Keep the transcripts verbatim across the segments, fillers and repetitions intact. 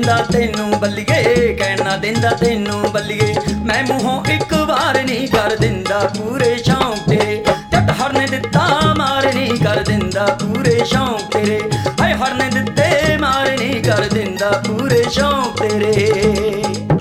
ਦਿੰਦਾ ਤੈਨੂੰ ਬੱਲੀਏ, ਕਹਿਣ ਨਾ ਦਿੰਦਾ ਤੈਨੂੰ ਬੱਲੀਏ। ਮੈਂ ਮੂੰਹੋਂ ਇੱਕ ਵਾਰ ਨਹੀਂ ਕਰ ਦਿੰਦਾ ਪੂਰੇ ਸ਼ੌਂਕ ਤੇਰੇ, ਜੱਟ ਹਰ ਨੇ ਦਿੱਤਾ ਮਾਰ ਨਹੀਂ ਕਰ ਦਿੰਦਾ ਪੂਰੇ ਸ਼ੌਂਕ ਤੇਰੇ। ਹਾਏ ਹਰ ਨੇ ਦਿੱਤੇ ਮਾਰ ਨਹੀਂ ਕਰ ਦਿੰਦਾ ਪੂਰੇ ਸ਼ੌਂਕ ਤੇਰੇ।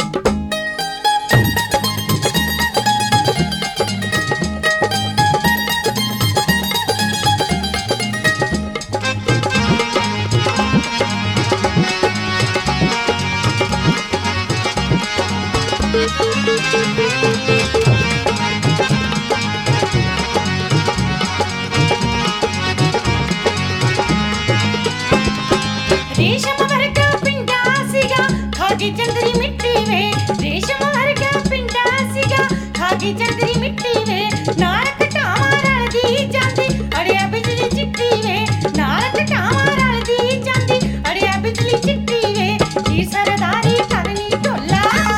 ਰੇਸ਼ਮ ਵਰਗਾ ਪਿੰਡਾ ਸੀਗਾ ਖਾ ਕੇ ਚੰਦਰੀ ਮਿੱਟੀ ਵੇ, ਰੇਸ਼ਮ ਵਰਗਾ ਪਿੰਡਾ ਸੀਗਾ ਖਾ ਕੇ ਚੰਦਰੀ ਮਿੱਟੀ ਵੇ। ਨਾਲ ਘਟਾਵਾਂ ਰਲਦੀ ਜਾਂਦੀ ਅੜਿਆ ਬਿਜਲੀ ਚਿੱਟੀ ਵੇ, ਨਾਲ ਘਟਾਵਾਂ ਰਲਦੀ ਜਾਂਦੀ ਅੜਿਆ ਬਿਜਲੀ ਚਿੱਟੀ ਵੇ। ਜੀ ਸਰਦਾਰੀ ਕਰਨੀ ਢੋਲਾ,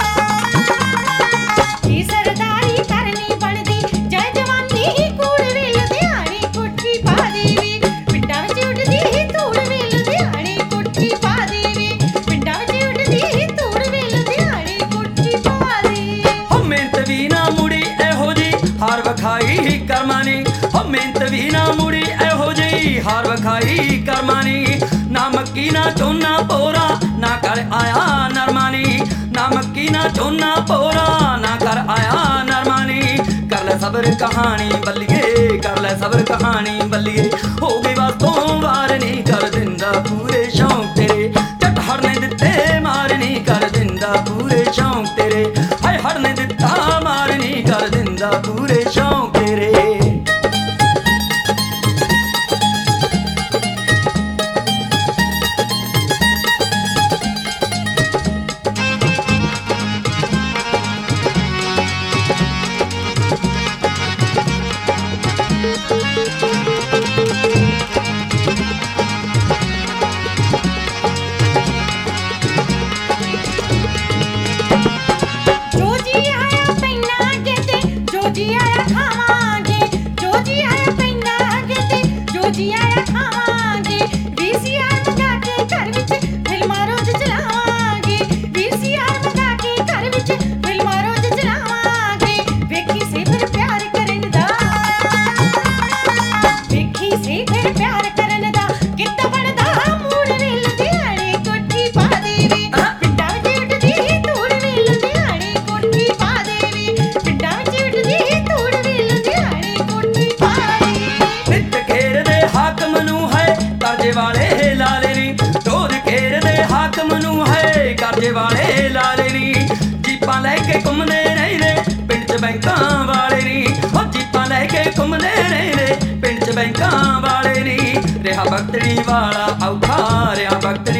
ਜੀ ਸਰਦਾਰੀ ਕਰਨੀ ਬਣਦੀ ਜੈ ਜਵਾਨੀ ਕੂੜ ਵੇ ਲੁਧਿਆਣੇ ਕੋਠੀ ਪਾ ਦੇਵੇ। ਪਿੰਡਾਂ ਵਿੱਚ ਉੱਡਦੀ ਧੂੜ ਵੇ ਲੁਧਿਆਣੇ ਕੋਠੀ ਪਾ ਦੇਵੇ, ਪਿੰਡਾਂ ਵਿੱਚ ਉੱਡਦੀ ਧੂੜ ਵੇ ਲੁਧਿਆਣੇ ਕੋਠੀ ਪਾ ਦੇ। ਹੋ ਮਿਹਨਤ ਵੀ ਨਾ ਮੁੜੀ ਇਹੋ ਜੀ ਹਾਰ ਵਿਖਾਈ ਕਰਮਾਂ ਨੇ, ਹੋ ਮਿਹਨਤ ਵੀ ਨਾ ਮੁੜੀ ਇਹੋ ਜੀ ਹਾਰ ਵਿਖਾਈ ਕਰਮਾਂ ਨੇ। ਨਾ ਮੱਕੀ ਨਾ ਝੋਨਾ ਪੋਰਾ ਨਾ ਕਰ ਆਇਆ ਨਰਮਾ ਨੀ, ਨਾ ਮੱਕੀ ਨਾ ਝੋਨਾ ਪੋਰਾ ਨਾ ਕਰ ਆਇਆ ਨਰਮਾ ਨੀ। ਕਰ ਲੈ ਸਬਰ ਕਹਾਣੀ ਬੱਲੀਏ, ਕਰ ਲੈ ਸਬਰ ਕਹਾਣੀ ਬੱਲੀਏ। ਹੋ ਗਈ ਬਸ ਤੋਂ ਵਾਰ ਨਹੀਂ ਕਰ ਦਿੰਦਾ ਪੂਰੇ ਸ਼ੌਂਕ ਤੇਰੇ, ਜੱਟ ਹਰ ਨੇ ਦਿੱਤੇ ਮਾਰ ਨਹੀਂ ਕਰ ਦਿੰਦਾ ਪੂਰੇ ਸ਼ੌਂਕ ਤੇਰੇ। ਹਾਏ ਹਰ ਨੇ ਦਿੱਤਾ ਮਾਰ ਨਹੀਂ ਕਰ ਦਿੰਦਾ ਪੂਰੇ ਸ਼ੌਂਕ ਤੇਰੇ। ਜੋ ਜੀ ਆਇਆ ਪੈਨਾਂਗੇ ਤੇ ਜੋ ਜੀ ਆਇਆ ਖਾਵਾਂਗੇ, ਜੋ ਜੀ ਆਇਆ ਪੈਨਾਂਗੇ ਤੇ ਜੋ ਜੀ ਆਇਆ ਖਾਵਾਂਗੇ। ਵੀ ਸੀ ਆਰ ਮੰਗਾ ਕੇ ਘਰ ਵਿੱਚ ਫਿਲਮਾਂ ਰੋਜ਼ ਚਲਾਵਾਂਗੇ, ਵੀ ਸੀ ਆਰ ਮੰਗਾ ਕੇ ਘਰ ਵਿੱਚ ਫਿਲਮਾਂ ਰੋਜ਼ ਚਲਾਵਾਂਗੇ। ਵੇਖੀ ਸੇ ਫਿਰ ਪਿਆਰ ਕਰਨ ਦਾ, ਵੇਖੀ ਸੇ ਫਿਰ ਪਿਆਰ ਕਰਨ ਦਾ ਕਿੱਦਾਂ ਬਣਦਾ ਮੂਡ ਵੇ ਲੁਧਿਆਣੇ ਕੋਠੀ ਪਾ ਦੇਵੇ। ਪਿੰਡਾਂ ਵਿੱਚ ਉੱਡਦੀ ਧੂੜ ਵੇ ਲੁਧਿਆਣੇ ਕੋਠੀ ਪਾ ਦੇਵੇ, ਪਿੰਡਾਂ ਵਿੱਚ ਉੱਡਦੀ ਧੂੜ ਵੇ ਲੁਧਿਆਣੇ ਕੋਠੀ ਪਾ ਦੇਵੇ। ਨਿੱਤ ਘੇਰਦੇ ਹਾਕਮ ਨੂੰ ਹੈ ਕਰਜ਼ੇ ਵਾਲੇ ਲਾਲੇ ਨੀ, ਰੋਜ਼ ਘੇਰਦੇ ਹਾਕਮ ਨੂੰ ਹੈ ਕਰਜ਼ੇ ਵਾਲੇ ਲਾਲੇ ਨੀ। ਜੀਪਾਂ ਲੈ ਕੇ ਘੁੰਮਦੇ ਰਹਿੰਦੇ ਪਿੰਡ 'ਚ ਬੈਂਕਾਂ ਵਾਲੇ ਨੀ, ਉਹ ਜੀਪਾਂ ਲੈ ਕੇ ਘੁੰਮਦੇ ਰਹਿੰਦੇ ਪਿੰਡ 'ਚ ਬੈਂਕਾਂ ਵਾਲੇ ਨੀ। ਰਿਹਾ ਬਖਤੜੀ ਵਾਲਾ ਔਖਾ, ਰਿਹਾ ਬਖਤੜੀ